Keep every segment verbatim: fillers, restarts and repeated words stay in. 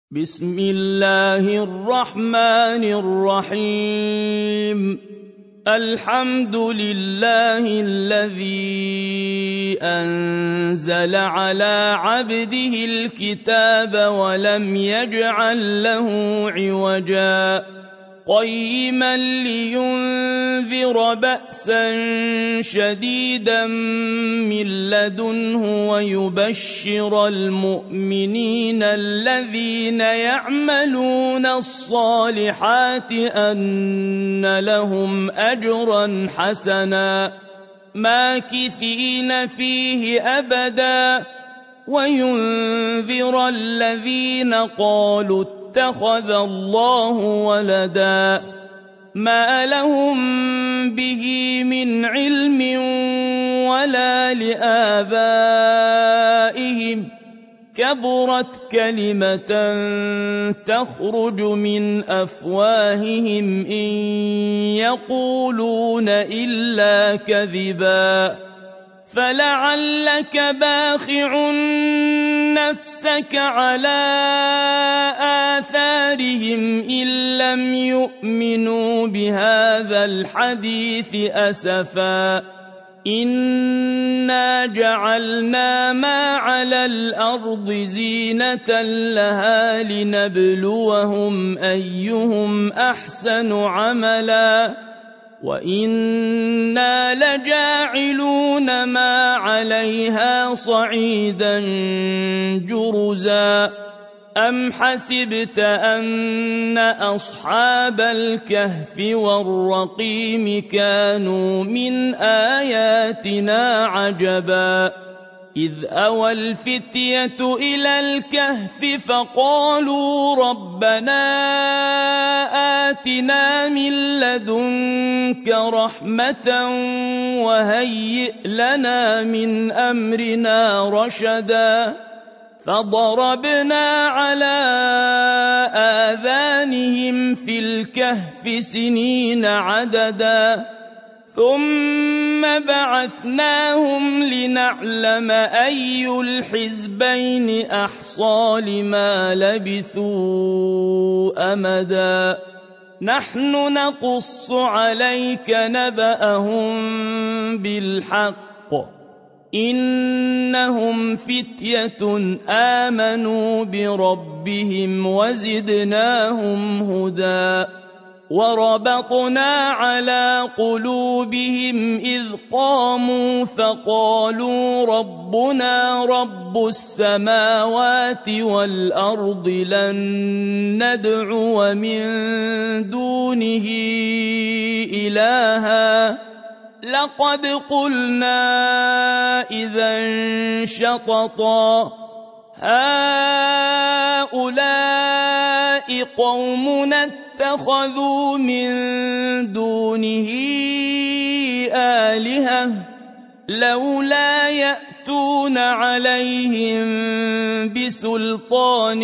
بسم الله الرحمن الرحيم الحمد لله الذي أنزل على عبده الكتاب ولم يجعل له عوجا قيما لينذر بأسا شديدا من لدنه ويبشر المؤمنين الذين يعملون الصالحات أن لهم أجرا حسنا ماكثين فيه أبدا وينذر الذين قالوا اتخذ الله ولدا ما لهم به من علم ولا لآبائهم كبرت كلمة تخرج من أفواههم إن يقولون إلا كذبا فلعلك باخع نفسك على آثارهم إن لم يؤمنوا بهذا الحديث أسفا إنا جعلنا ما على الأرض زينة لها لنبلوهم أيهم أحسن عملا وإنا لجاعلون ما عليها صعيدا جرزا أم حسبت أن أصحاب الكهف والرقيم كانوا من آياتنا عجبا إذ أوى الفتية إلى الكهف فقالوا ربنا آتنا من لدنك رحمة وهيئ لنا من أمرنا رشدا فضربنا على آذانهم في الكهف سنين عددا ثم بعثناهم لنعلم أي الحزبين أحصى لما لبثوا أمدا نحن نقص عليك نبأهم بالحق إنهم فتية آمنوا بربهم وزدناهم هدى وربطنا على قلوبهم إذ قاموا فقالوا ربنا رب السماوات والأرض لن ندعو من دونه إلها لقد قلنا إذا شططا هؤلاء قومنا اتخذوا من دونه آلهة لولا يأتون عليهم بسلطان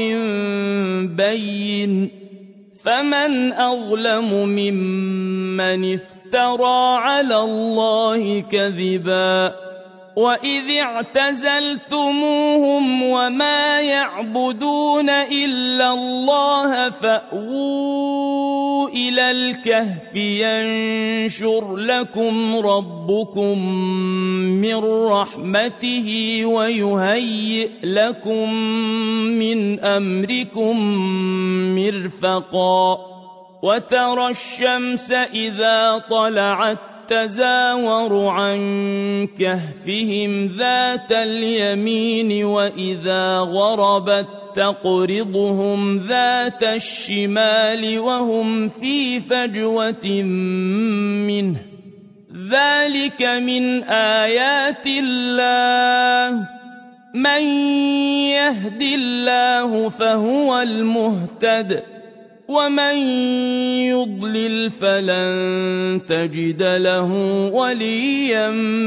بين فمن أظلم ممن افترى على الله كذبا وإذ اعتزلتموهم وما يعبدون إلا الله فأووا إلى الكهف ينشر لكم ربكم من رحمته ويهيئ لكم من أمركم مرفقا وترى الشمس إذا طلعت تزاور عن كهفهم ذات اليمين وإذا غربت تقرضهم ذات الشمال وهم في فجوة منه ذلك من آيات الله من يهد الله فهو المهتد ومن يضلل فلن تجد له وليا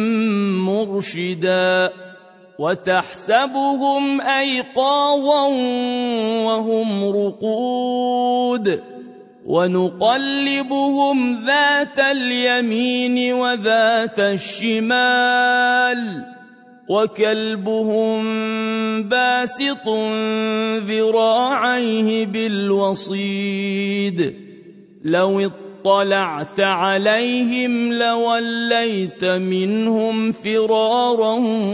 مرشدا وتحسبهم أيقاظا وهم رقود ونقلبهم ذات اليمين وذات الشمال وكلبهم باسط ذراعيه بالوصيد لو اطلعت عليهم لوليت منهم فرارا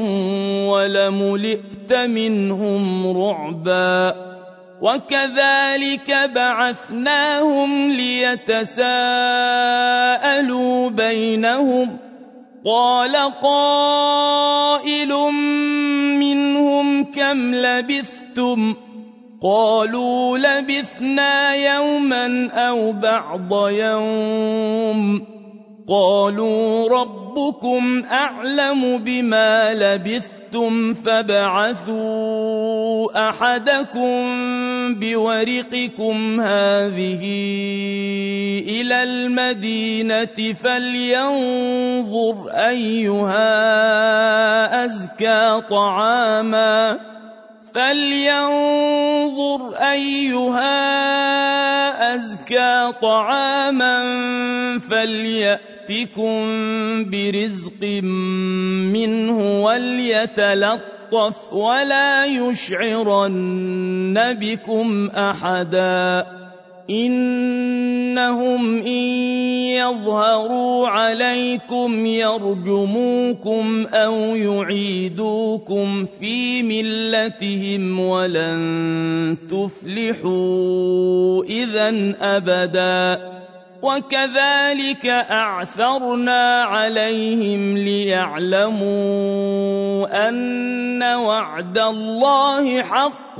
ولملئت منهم رعبا وكذلك بعثناهم ليتساءلوا بينهم قال قائل منهم كم لبثتم قالوا لبثنا يوما أو بعض يوم قالوا ربكم أعلم بما لبثتم فابعثوا أحدكم بورقكم هذه إلى المدينة فلينظر أيها أزكى طعاما فلينظر أيها أزكى طعاما فليأتكم برزق منه وليتلطف ولا يشعرن بكم أحدا إنهم إن يظهروا عليكم يرجموكم أو يعيدوكم في ملتهم ولن تفلحوا إذا أبدا وكذلك أعثرنا عليهم ليعلموا أن وعد الله حق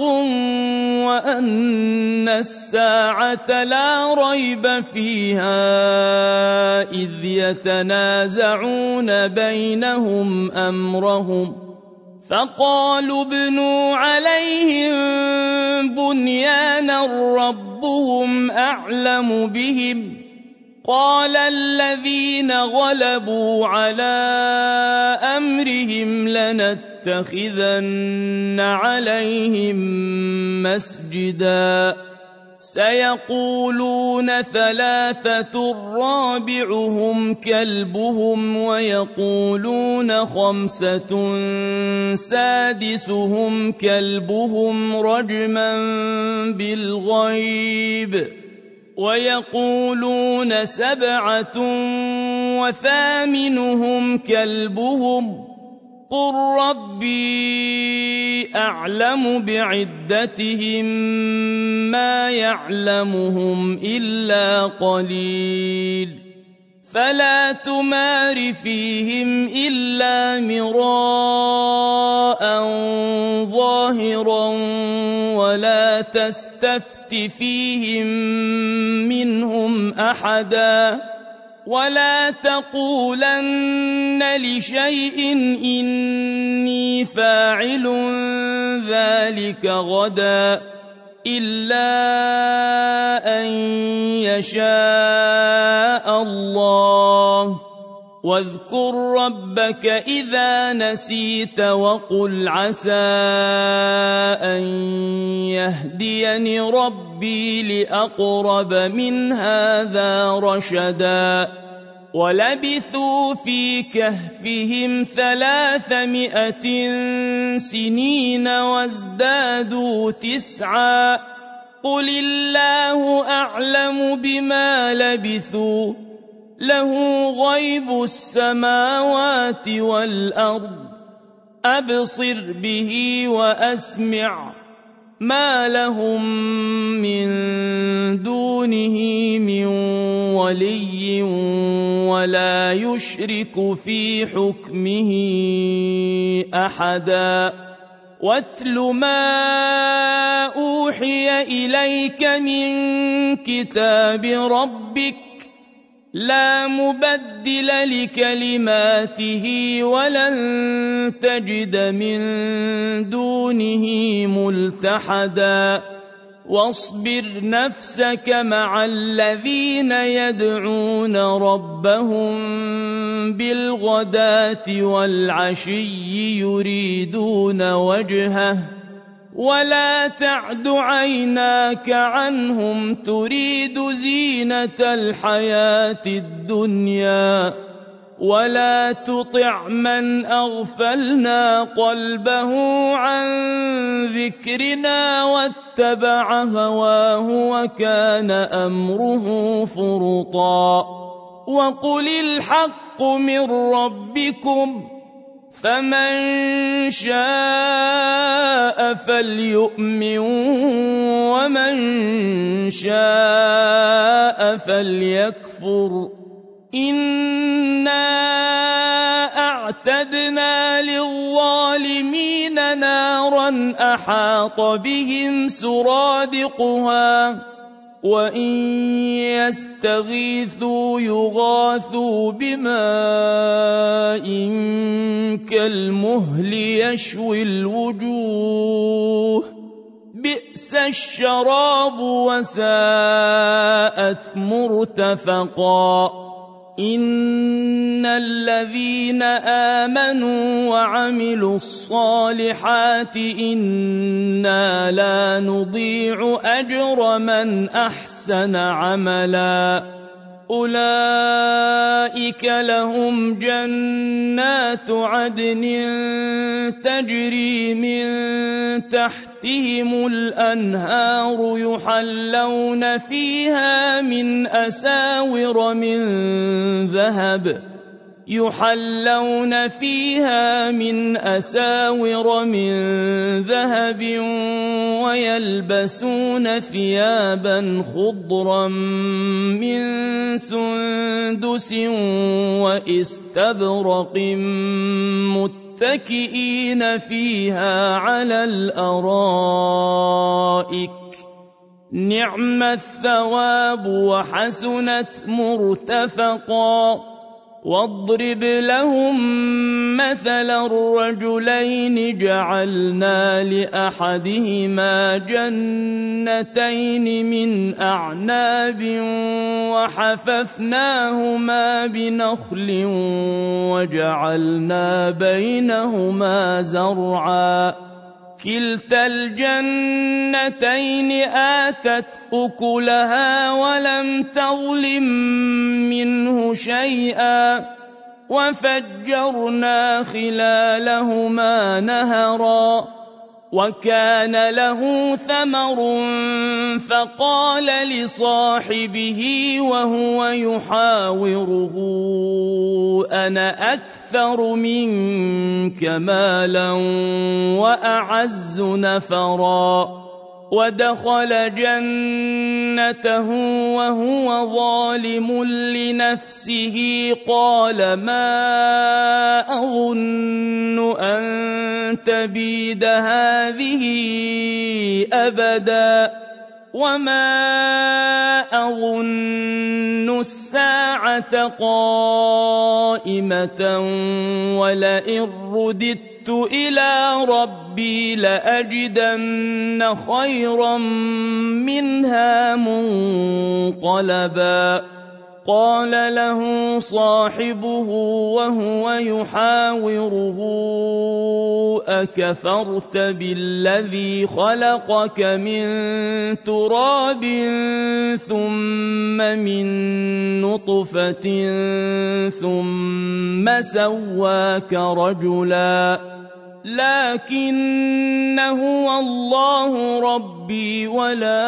وأن الساعة لا ريب فيها إذ يتنازعون بينهم أمرهم فقالوا ابنوا عليهم بنيانا ربهم أعلم بهم قال الذين غلبوا على أمرهم لنتخذن عليهم مسجدا سيقولون ثلاثة رابعهم كلبهم ويقولون خمسة سادسهم كلبهم رجما بالغيب ويقولون سبعة وثامنهم كلبهم قل ربي أعلم بعدتهم ما يعلمهم إلا قليل فلا تمار فيهم إلا مراء ظاهرا ولا تستفت فيهم منهم أحدا ولا تقولن لشيء إني فاعل ذلك غدا إلا أن يشاء الله واذكر ربك إذا نسيت وقل عسى أن يهديني ربي لأقرب من هذا رشدا ولبثوا في كهفهم ثلاثمائة سنين وازدادوا تسعا قل الله أعلم بما لبثوا له غيب السماوات والأرض أبصر به وأسمع ما لهم من دونه من ولي ولا يشرك في حكمه أحدا واتل ما أوحي إليك من كتاب ربك لا مبدل لكلماته ولن تجد من دونه ملتحدا واصبر نفسك مع الذين يدعون ربهم بالغداة والعشي يريدون وجهه ولا تعد عيناك عنهم تريد زينة الحياة الدنيا ولا تطع من أغفلنا قلبه عن ذكرنا واتبع هواه وكان أمره فرطا وقل الحق من ربكم فمن شاء فليؤمن ومن شاء فليكفر إنا أعتدنا للظالمين نارا أحاط بهم سرادقها وإن يستغيثوا يغاثوا بماء كالمهل يشوي الوجوه بئس الشراب وساءت مرتفقا إن الذين آمنوا وعملوا الصالحات إنا لا نضيع أجر من أحسن عملا أولئك لهم جنات عدن تجري من تحتهم الأنهار يحلون فيها من أساور من ذهب يحلون فيها من أساور من ذهب ويلبسون ثيابا خضرا من سندس واستبرق متكئين فيها على الأرائك نعم الثواب وحسنت مرتفقا واضرب لهم مثل الرجلين جعلنا لأحدهما جنتين من أعناب وحففناهما بنخل وجعلنا بينهما زرعا كلتا الجنتين آتت أكلها ولم تظلم منه شيئا وفجرنا خلالهما نهرا وكان له ثمر فقال لصاحبه وهو يحاوره أنا أكثر منك مالا وأعز نفرا ودخل جنته وهو ظالم لنفسه قال ما أظن أن تبيد هذه أبدا وما أظن الساعة قائمة ولئن رددت إلى ربي لأجدن خيرا منها منقلبا قال له صاحبه وهو يحاوره أكفرت بالذي خلقك من تراب ثم من نطفة ثم سواك رجلا لكن هو الله ربي ولا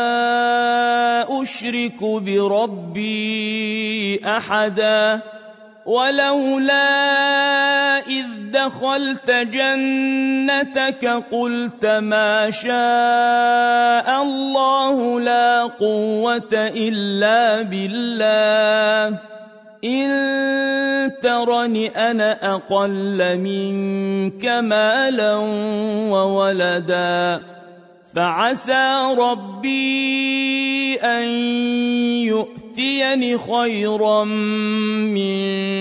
أشرك بربي أحدا ولولا إذ دخلت جنتك قلت ما شاء الله لا قوة إلا بالله إن ترني أنا أقل منك مالا وولدا فعسى ربي أن يؤتيني خيرا من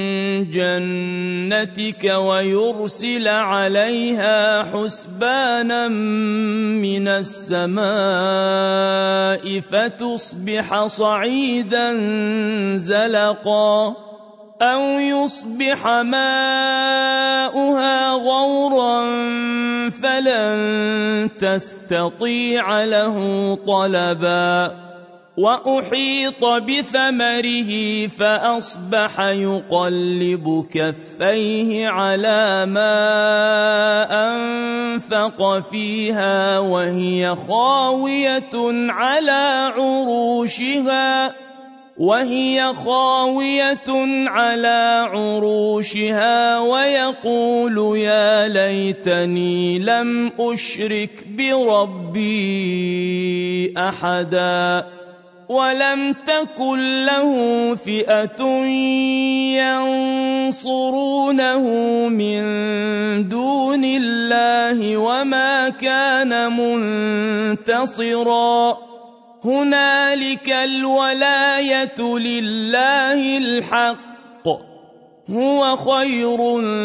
جنتك ويرسل عليها حسبانا من السماء فتصبح صعيدا زلقا أو يصبح ماؤها غورا فلن تستطيع له طلبا وأحيط بثمره فأصبح يقلب كفيه على ما أنفق فيها وهي خاوية على عروشها وهي خاوية على عروشها ويقول يا ليتني لم أشرك بربي أحدا ولم تكن له فئة ينصرونه من دون الله وما كان منتصرا هنالك الولاية لله الحق هو خير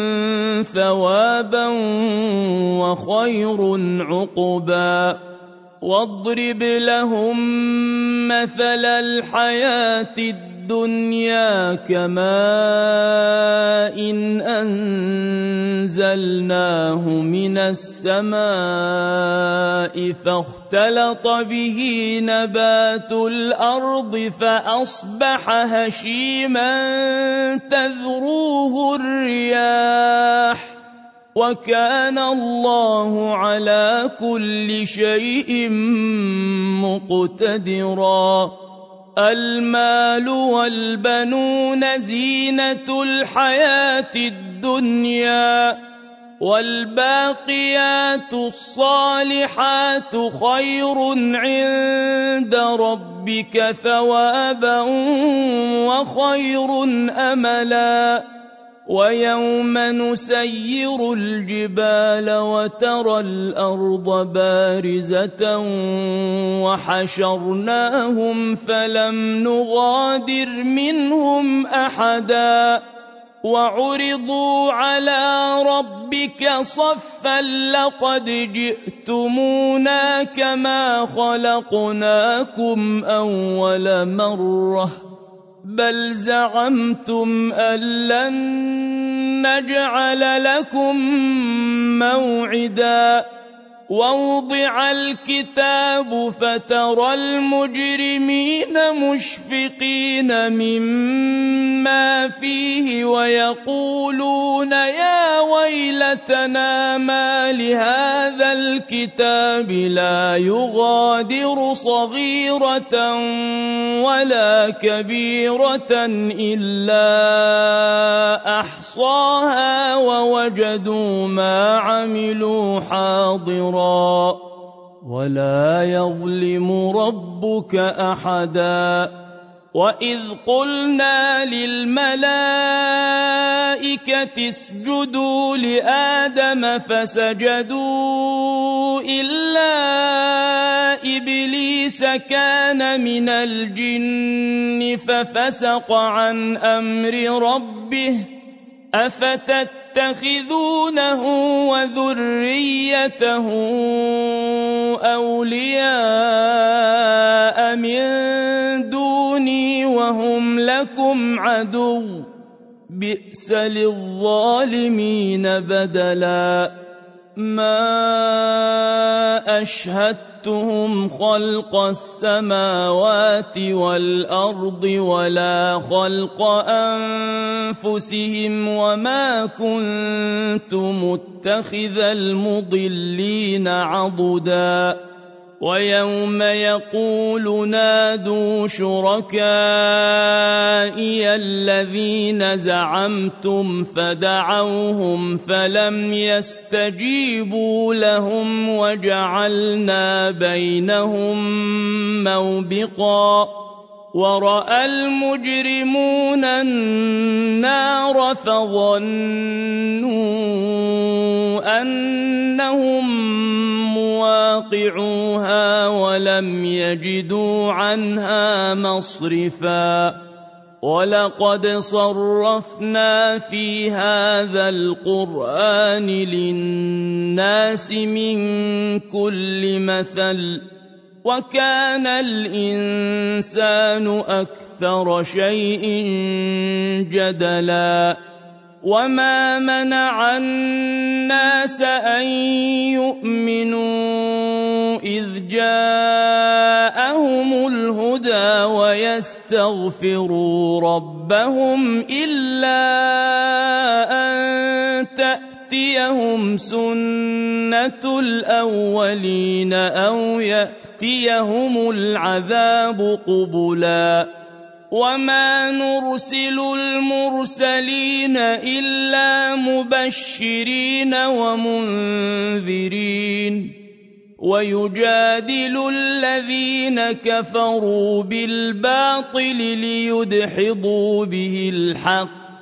ثوابا وخير عقبا واضرب لهم مثل الحياة الدنيا كماء إن أنزلناه من السماء فاختلط به نبات الأرض فأصبح هشيما تذروه الرياح وكان الله على كل شيء مقتدرا المال والبنون زينة الحياة الدنيا والباقيات الصالحات خير عند ربك ثوابا وخير أملا ويوم نسير الجبال وترى الأرض بارزة وحشرناهم فلم نغادر منهم أحدا وعرضوا على ربك صفا لقد جئتمونا كما خلقناكم أول مرة بل زعمتم أن لن نجعل لكم موعدا ووضع الكتاب فترى المجرمين مشفقين مما فيه ويقولون يا ويلتنا ما لهذا الكتاب لا يغادر صغيرة ولا كبيرة إلا أحصاها ووجدوا ما عملوا حاضرا ولا يظلم ربك أحدا وإذ قلنا للملائكة اسجدوا لآدم فسجدوا إلا إبليس كان من الجن ففسق عن أمر ربه أفتتخذونه وذريته أولياء من دوني وهم لكم عدو بئس للظالمين بدلا ما أشهدتهم خلق السماوات والأرض ولا خلق أنفسهم وما كنت متخذ المضلين عضدا ويوم يقول نادوا شركائي الذين زعمتم فدعوهم فلم يستجيبوا لهم وجعلنا بينهم موبقا ورأى المجرمون النار فظنوا أنهم مواقعوها ولم يجدوا عنها مصرفا ولقد صرفنا في هذا القرآن للناس من كل مثل وكان الإنسان أكثر شيء جدلا وما منع الناس أن يؤمنوا إذ جاءهم الهدى ويستغفروا ربهم إلا أن تأتيهم سنة الأولين أو يأتيهم العذاب قبلا وما نرسل المرسلين إلا مبشرين ومنذرين ويجادل الذين كفروا بالباطل ليدحضوا به الحق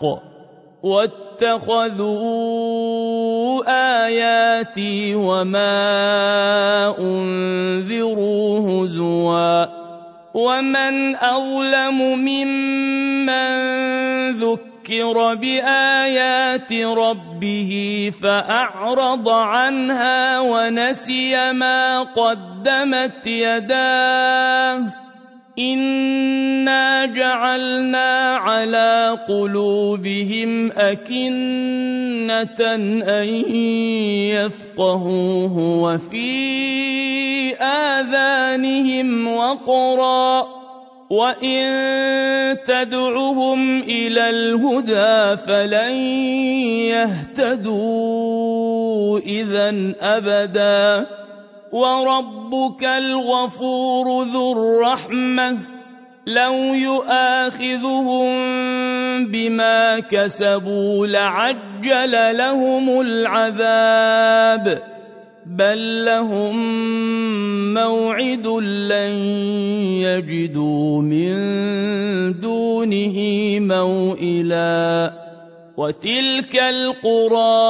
واتخذوا آياتي وما أنذروا هزوا ومن أظلم ممن ذكر بآيات ربه فأعرض عنها ونسي ما قدمت يداه إنا جعلنا على قلوبهم أكنة أن يفقهوه وفي آذانهم وقرا وإن تدعهم إلى الهدى فلن يهتدوا إذا أبدا وربك الغفور ذو الرحمة لو يؤاخذهم بما كسبوا لعجل لهم العذاب بل لهم موعد لن يجدوا من دونه موئلا وتلك القرى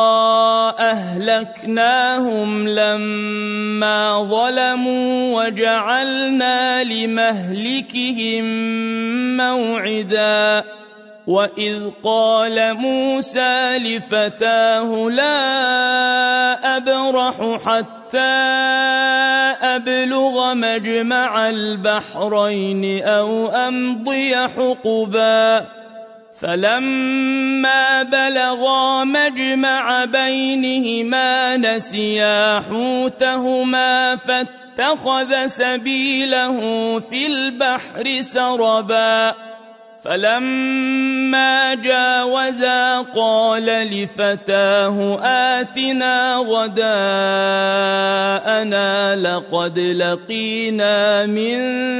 أهلكناهم لما ظلموا وجعلنا لمهلكهم موعدا وإذ قال موسى لفتاه لا أبرح حتى أبلغ مجمع البحرين أو أمضي حقبا فلما بلغا مجمع بينهما نسيا حوتهما فاتخذ سبيله في البحر سربا فلما جاوزا قال لفتاه آتنا غداءنا لقد لقينا من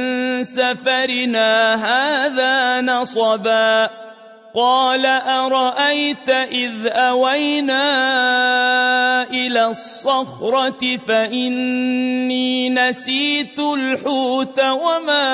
سفرنا هذا نصبا قال أرأيت إذ أوينا إلى الصخرة فإني نسيت الحوت وما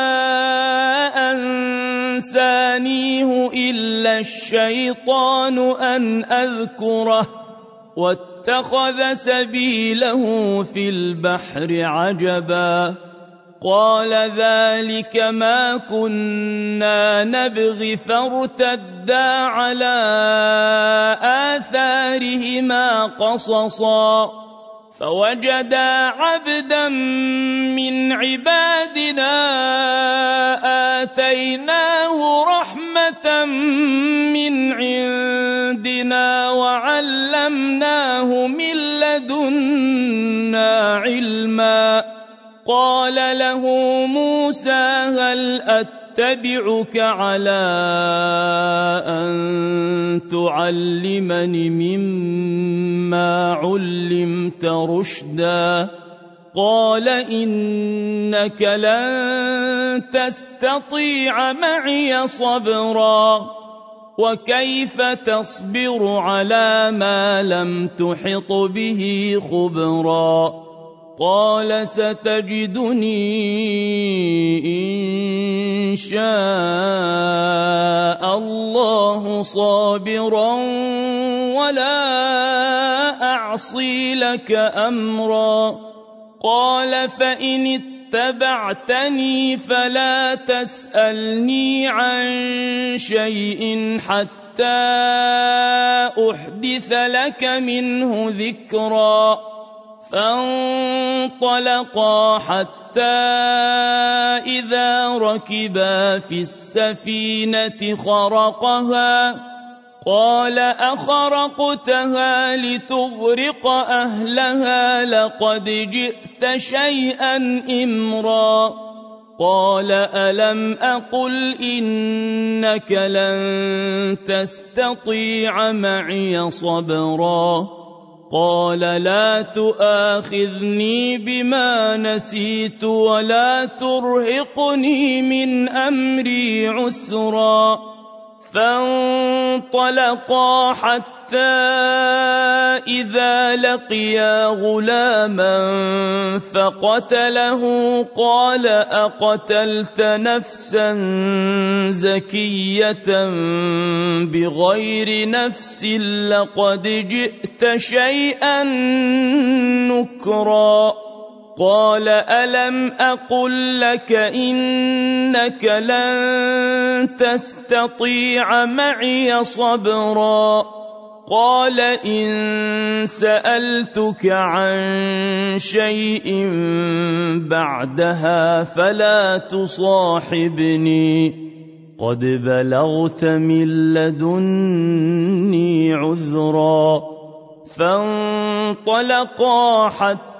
أنسانيه إلا الشيطان أن أذكره واتخذ سبيله في البحر عجبا قال ذلك ما كنا نبغي فارتدا على آثارهما قصصا فوجدا عبدا من عبادنا آتيناه رحمة من عندنا وعلمناه من لدنا علما قال له موسى هل أتبعك على أن تعلمني مما علمت رشدا قال إنك لن تستطيع معي صبرا وكيف تصبر على ما لم تحط به خبرا قال ستجدني إن شاء الله صابرا ولا أعصي لك أمرا قال فإن اتبعتني فلا تسألني عن شيء حتى أحدث لك منه ذكرا فانطلقا حتى إذا ركبا في السفينة خرقها قال أخرقتها لتغرق أهلها لقد جئت شيئا إمرا قال ألم أقل إنك لن تستطيع معي صبرا قال لا تؤاخذني بما نسيت ولا ترهقني من أمري عسرا فانطلقا حتى إذا لقيا غلاما فقتله قال أقتلت نفسا زكية بغير نفس لقد جئت شيئا نكرا قال ألم أقل لك إنك لن تستطيع معي صبرا قال إن سألتك عن شيء بعدها فلا تصاحبني قد بلغت من لدني عذرا فانطلقا حتى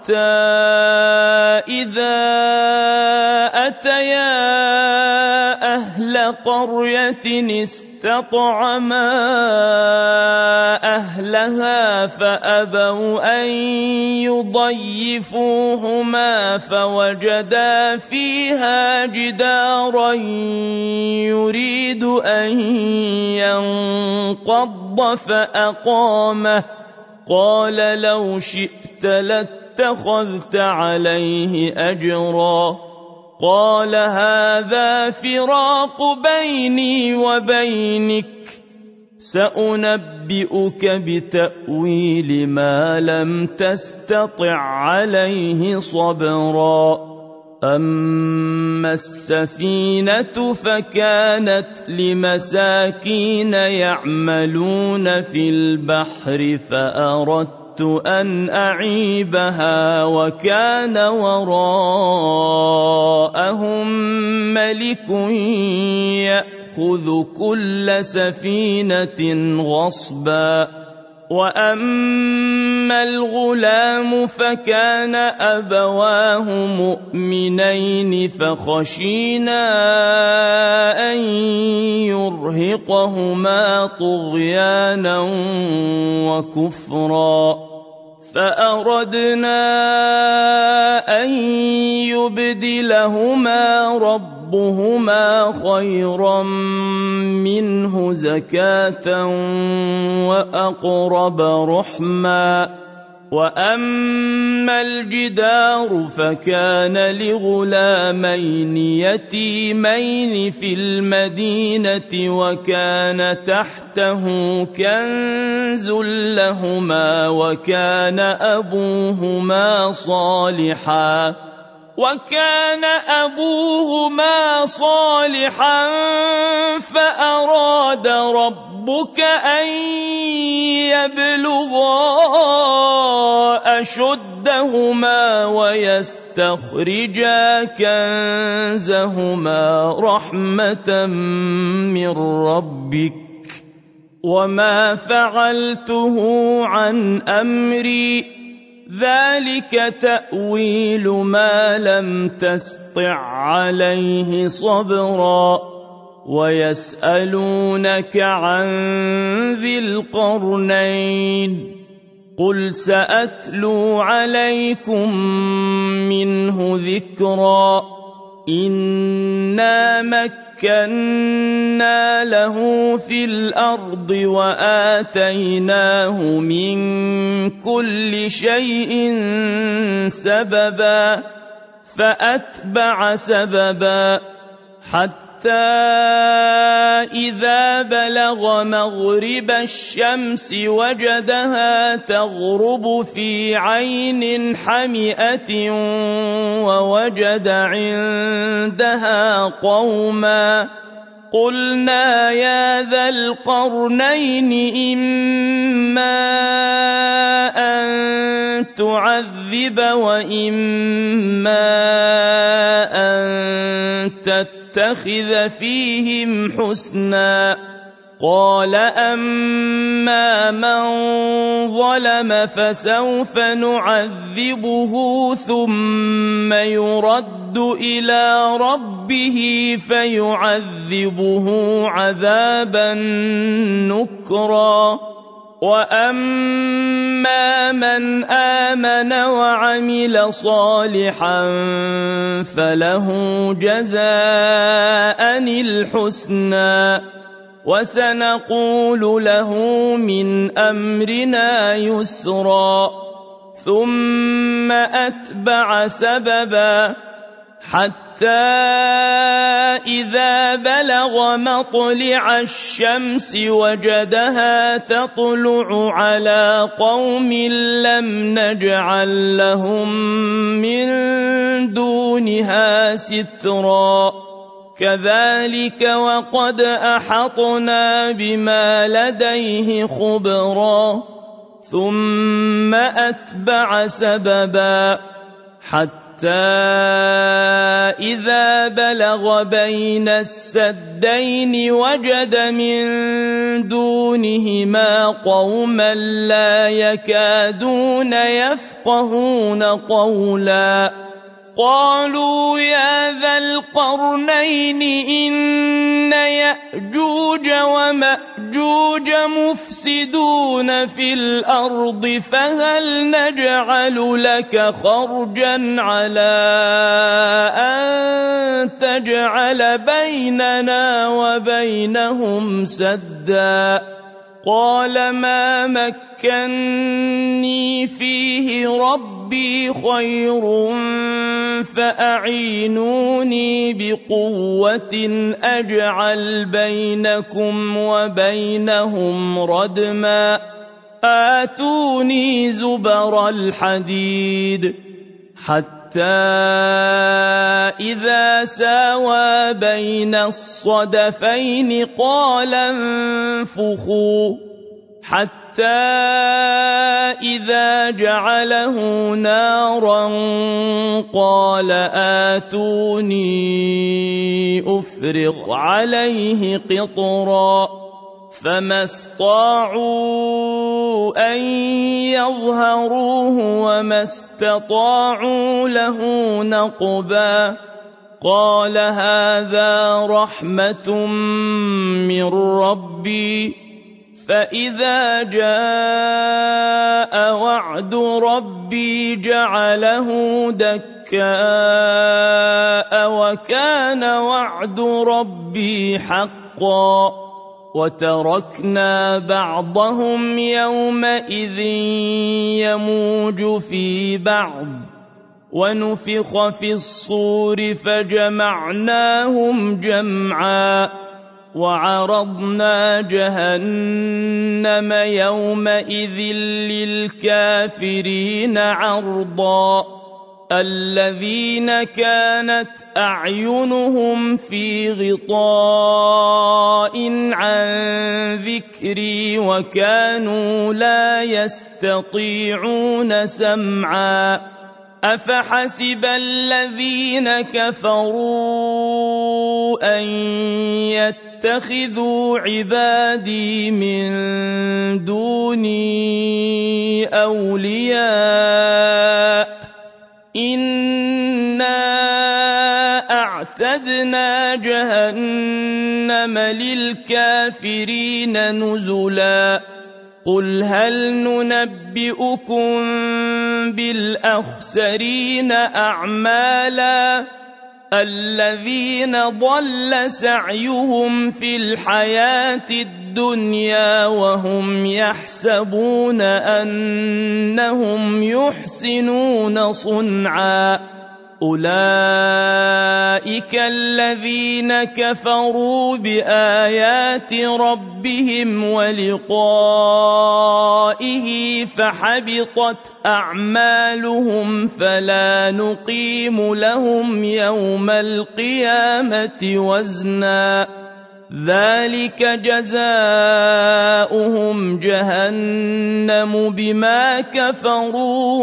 إذا أتيا أهل قرية استطعما أهلها فأبوا أن يضيفوهما فوجدا فيها جدارا يريد أن ينقض فأقامه قال لو شئت لاتخذت عليه أجرا قال هذا فراق بيني وبينك سأنبئك بتأويل ما لم تستطع عليه صبرا أما السفينة فكانت لمساكين يعملون في البحر فأردت أن أعيبها وكان وراءهم ملك يأخذ كل سفينة غصبا وأما الغلام فكان أبواه مؤمنين فخشينا أن يرهقهما طغيانا وكفرا فأردنا أن يبدلهما ربهما خيرا منه زكاة وأقرب رحما وأما الجدار فكان لغلامين يتيمين في المدينة وكان تحته كنز لهما وكان أبوهما صالحا وكان أبوهما صالحا فأراد ربك أن يبلغا أشدهما ويستخرجا كنزهما رحمة من ربك وما فعلته عن أمري ذلك تأويل ما لم تسطع عليه صبرا ويسألونك عن ذي القرنين قل سأتلو عليكم منه ذكرا إنا مكنا له في الأرض وآتيناه من كل شيء سببا فأتبع سببا حتى إذا بلغ مغرب الشمس وجدها تغرب في عين حمئة ووجد عندها قوما قلنا يا ذا القرنين إما أن تعذب وإما أن تتخذ فيهم حسنا قال أما من ظلم فسوف نعذبه ثم يرد إلى ربه فيعذبه عذابا نكرا وأما من آمن وعمل صالحا فله جزاء الحسنى وسنقول له من أمرنا يسرا ثم أتبع سببا حتى إذا بلغ مطلع الشمس وجدها تطلع على قوم لم نجعل لهم من دونها سترا كذلك وقد أحطنا بما لديه خبرا ثم أتبع سببا حتى إذا بلغ بين السدين وجد من دونهما قوما لا يكادون يفقهون قولا قالوا يا ذا القرنين إن يأجوج ومأجوج مفسدون في الأرض فهل نجعل لك خرجا على أن تجعل بيننا وبينهم سدا قال ما مكني فيه ربي خير فأعينوني بقوة أجعل بينكم وبينهم ردما آتوني زبر الحديد حتى إذا ساوى بين الصدفين قال انفخوا حتى إذا جعله نارا قال آتوني أفرغ عليه قطرا فما استطاعوا أن يظهروه وما استطاعوا له نقبا قال هذا رحمة من ربي فإذا جاء وعد ربي جعله دكاء وكان وعد ربي حقا وتركنا بعضهم يومئذ يموج في بعض ونفخ في الصور فجمعناهم جمعا وعرضنا جهنم يومئذ للكافرين عرضا الذين كانت أعينهم في غطاء عن ذكري وكانوا لا يستطيعون سمعا أفحسب الذين كفروا أن يتخذوا عبادي من دوني أولياء إنا أعتدنا جهنم للكافرين نزلا قل هل ننبئكم بالأخسرين أعمالا الذين ضل سعيهم في الحياة الدنيا وهم يحسبون أنهم يحسنون صنعا أولئك الذين كفروا بآيات ربهم ولقائه فحبطت أعمالهم فلا نقيم لهم يوم القيامة وزنا ذلك جزاؤهم جهنم بما كفروا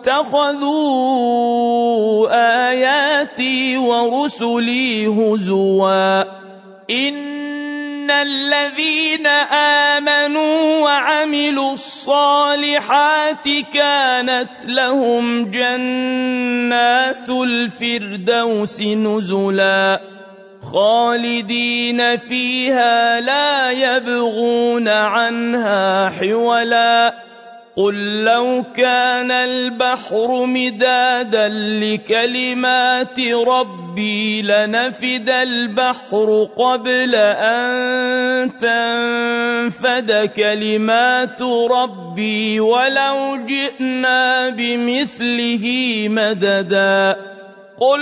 واتخذوا آياتي ورسلي هزوا إن إن الذين آمنوا وعملوا الصالحات كانت لهم جنات الفردوس نزلا خالدين فيها لا يبغون عنها حولا قل لو كان البحر مدادا لكلمات ربي لنفد البحر قبل أن تنفد كلمات ربي ولو جئنا بمثله مددا قل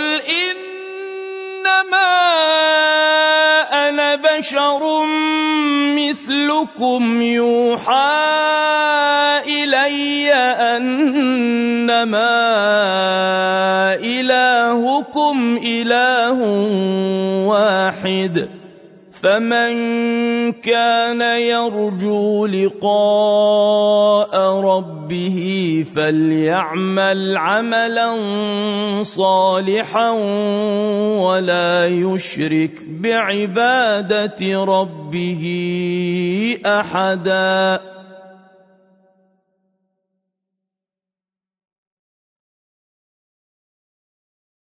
إنما أنا بشر مثلكم يوحى إلي أنما إلهكم إله واحد فمن كان يرجو لقاء ربه فليعمل عملا صالحا ولا يشرك بعبادة ربه أحدا.